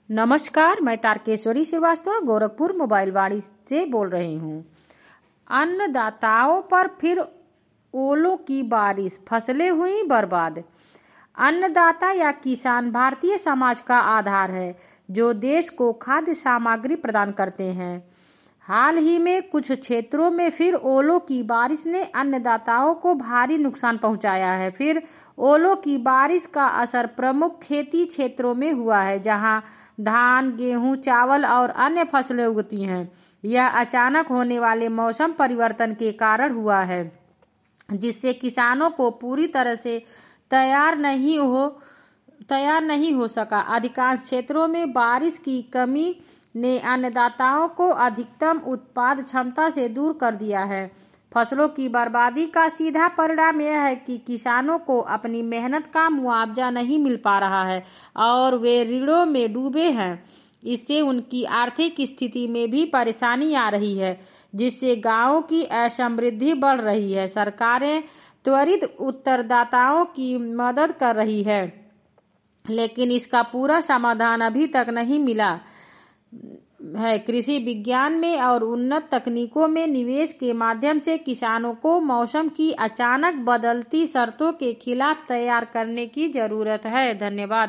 नमस्कार, मैं तारकेश्वरी श्रीवास्तव गोरखपुर मोबाइल वाणी से बोल रही हूँ। अन्नदाताओं पर फिर ओलों की बारिश, फसलें हुई बर्बाद। अन्नदाता या किसान भारतीय समाज का आधार है, जो देश को खाद्य सामग्री प्रदान करते हैं। हाल ही में कुछ क्षेत्रों में फिर ओलों की बारिश ने अन्नदाताओं को भारी नुकसान पहुंचाया है। फिर ओलों की बारिश का असर प्रमुख खेती क्षेत्रों में हुआ है, जहां धान, गेहूं, चावल और अन्य फसलें उगती हैं। यह अचानक होने वाले मौसम परिवर्तन के कारण हुआ है, जिससे किसानों को पूरी तरह से तैयार नहीं हो सका। अधिकांश क्षेत्रों में बारिश की कमी ने अन्नदाताओं को अधिकतम उत्पाद क्षमता से दूर कर दिया है। फसलों की बर्बादी का सीधा परिणाम यह है कि किसानों को अपनी मेहनत का मुआवजा नहीं मिल पा रहा है और वे ऋणों में डूबे हैं। इससे उनकी आर्थिक स्थिति में भी परेशानी आ रही है, जिससे गांवों की असमृद्धि बढ़ रही है। सरकारें त्वरित उत्तरदाताओं की मदद कर रही है, लेकिन इसका पूरा समाधान अभी तक नहीं मिला है। कृषि विज्ञान में और उन्नत तकनीकों में निवेश के माध्यम से किसानों को मौसम की अचानक बदलती शर्तों के खिलाफ तैयार करने की जरूरत है। धन्यवाद।